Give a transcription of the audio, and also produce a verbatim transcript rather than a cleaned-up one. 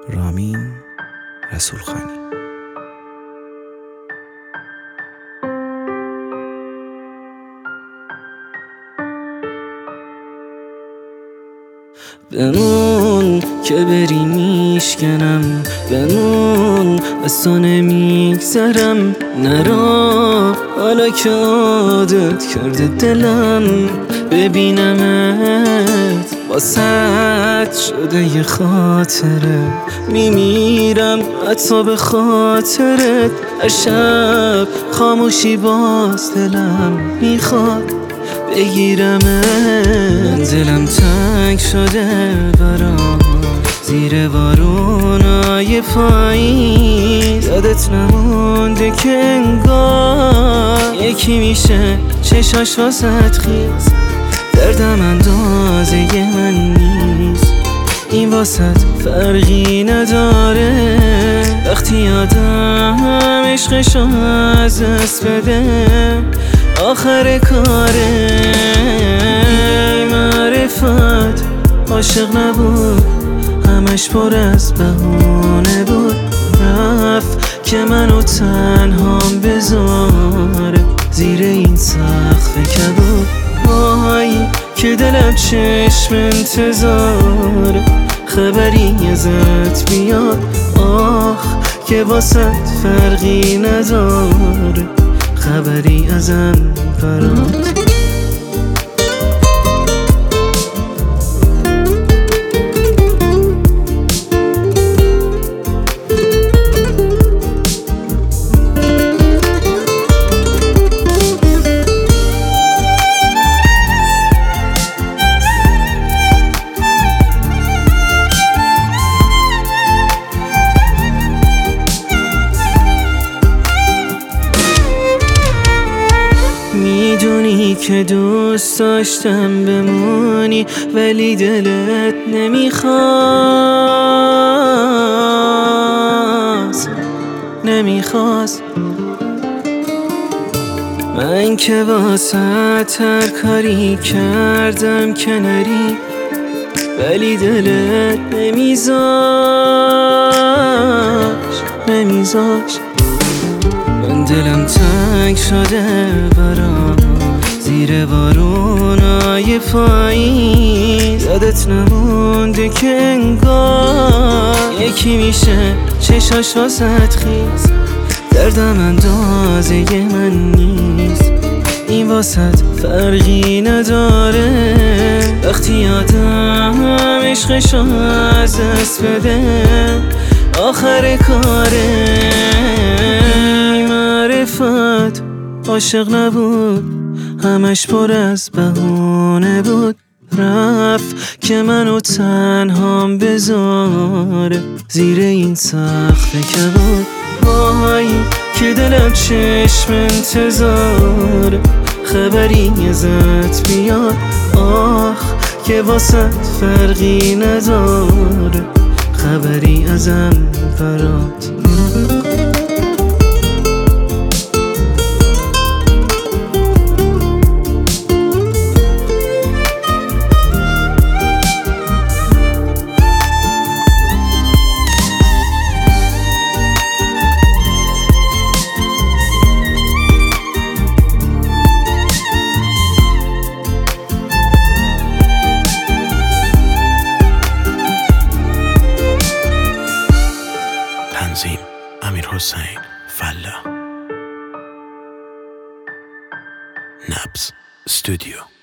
رامین رسولخانی. بمون که بری میشکنم، بمون از تو نمیگذرم، نرا حالا که عادت کرده دلم ببینمت، واسط شده یه خاطره، میمیرم حتی به خاطرت، هر شب خاموشی باز دلم میخواد بگیرمت، دلم تنگ شده برام زیر بارونای پاییز، یادت نمونده که انگار یکی میشه چشاش واسط خیز، دردم اندازه من نیست، این واسط فرقی نداره، وقتی آدم عشقشو از دست بده آخر کاره، معرفت عاشق نبود، همش پر از بهونه بود، رفت که منو تنهام بذاره زیر این سقف کبود، وای که دلم چشم انتظاره، خبری ازت بیاد، آخ که واسط فرقی نداره، خبری ازم برات. میدونی که دوست داشتم بمونی ولی دلت نمیخواست نمیخواست من که واسه هر کاری کردم که نری، ولی دلت نمیذاش نمیذاش من دلم تنگ شده برام زیر بارونای پاییز، یادت نمونده که انگار یکی میشه چشاش واسط خیز، دردم اندازه من نیست، این واسط فرقی نداره، وقتی آدم عشقشو از دست بده آخر کاره، معرفت عاشق نبود، همش پر از بهونه بود، رفت که منو تنهام بذاره زیر این سقف کبود، وای که دلم چشم انتظاره، خبری ازت بیاد، آخ که واسط فرقی نداره، خبری ازم برات. تنظیم امیرحسین فلا. نبض استودیو.